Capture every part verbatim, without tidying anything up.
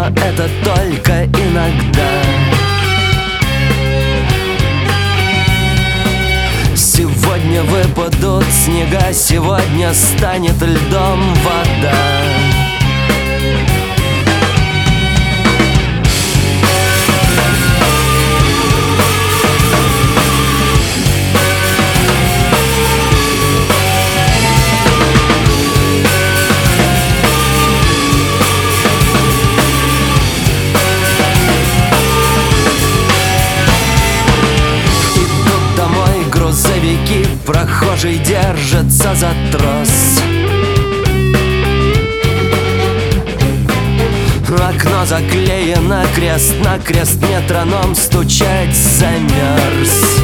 но это только иногда. Сегодня выпадут снега, сегодня станет льдом вода. Грузовики, прохожий держится за трос. Окно заклеено, крест на крест, метроном стучать замерз.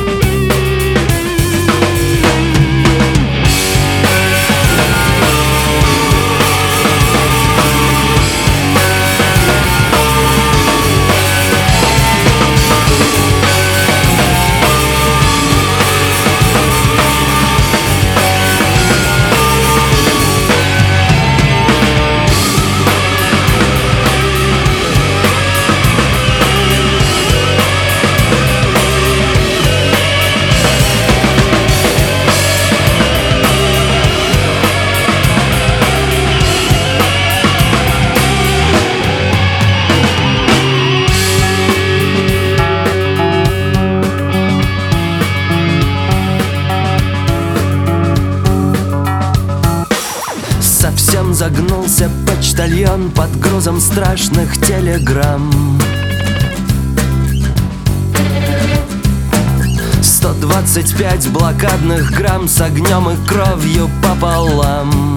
Совсем загнулся почтальон под грузом страшных телеграмм. Сто двадцать пять блокадных грамм с огнем и кровью пополам.